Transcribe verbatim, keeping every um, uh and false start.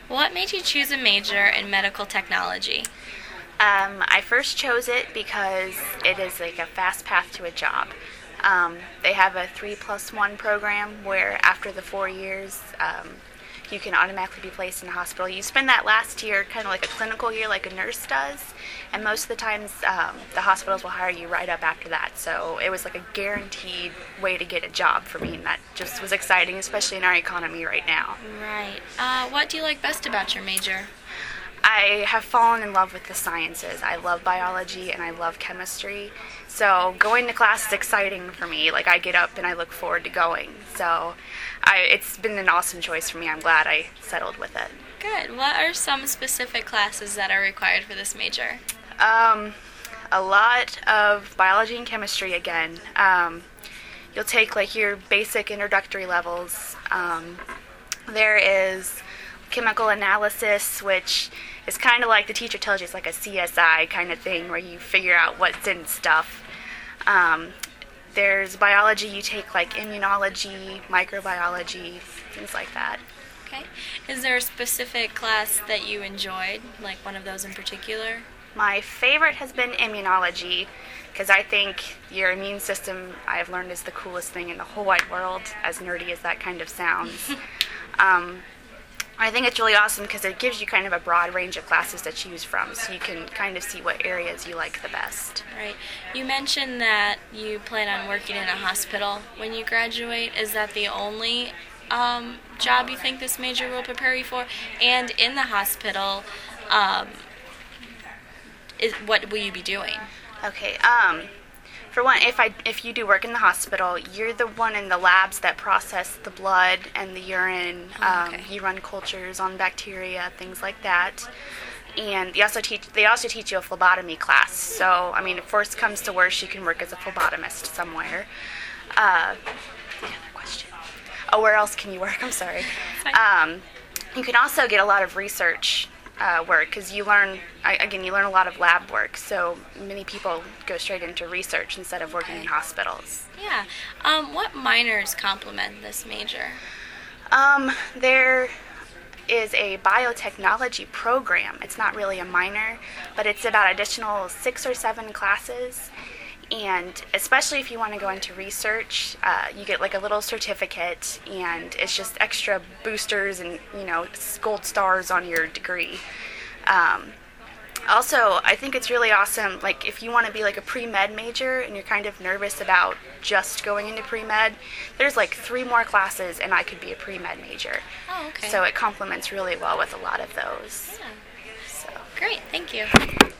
What made you choose a major in medical technology? Um, I first chose it because it is like a fast path to a job. Um, they have a three plus one program where after the four years, um, you can automatically be placed in a hospital. You spend that last year kind of like a clinical year like a nurse does, and most of the times um, the hospitals will hire you right up after that. So it was like a guaranteed way to get a job for me, and that just was exciting, especially in our economy right now. Right. Uh, what do you like best about your major? I have fallen in love with the sciences. I love biology and I love chemistry. So going to class is exciting for me. Like I get up and I look forward to going. So I, it's been an awesome choice for me. I'm glad I settled with it. Good. What are some specific classes that are required for this major? Um, a lot of biology and chemistry again. Um, you'll take like your basic introductory levels. Um, there is chemical analysis, which is kind of like the teacher tells you, it's like a C S I kind of thing where you figure out what's in stuff. Um, there's biology, you take like immunology, microbiology, things like that. Okay. Is there a specific class that you enjoyed, like one of those in particular? My favorite has been immunology because I think your immune system, I've learned, is the coolest thing in the whole wide world, as nerdy as that kind of sounds. um, I think it's really awesome because it gives you kind of a broad range of classes to choose from, so you can kind of see what areas you like the best. Right. You mentioned that you plan on working in a hospital when you graduate. Is that the only um, job you think this major will prepare you for? And in the hospital, um, is, what will you be doing? Okay. Um, for one, if I if you do work in the hospital, you're the one in the labs that process the blood and the urine. Oh, um, okay. You run cultures on bacteria, things like that. And they also teach they also teach you a phlebotomy class. So I mean, if worst comes to worst, you can work as a phlebotomist somewhere. Uh, the other question. Oh, where else can you work? I'm sorry. Um, you can also get a lot of research uh, work because you learn, I- again, you learn a lot of lab work. So many people go straight into research instead of working in hospitals. Yeah. Um, what minors complement this major? Um, there is a biotechnology program. It's not really a minor, but it's about additional six or seven classes. And especially if you want to go into research, uh, you get like a little certificate, and it's just extra boosters and, you know, gold stars on your degree. Um, also, I think it's really awesome, like if you want to be like a pre-med major and you're kind of nervous about just going into pre-med, there's like three more classes and I could be a pre-med major. Oh, okay. So it complements really well with a lot of those. Yeah. So. Great. Thank you.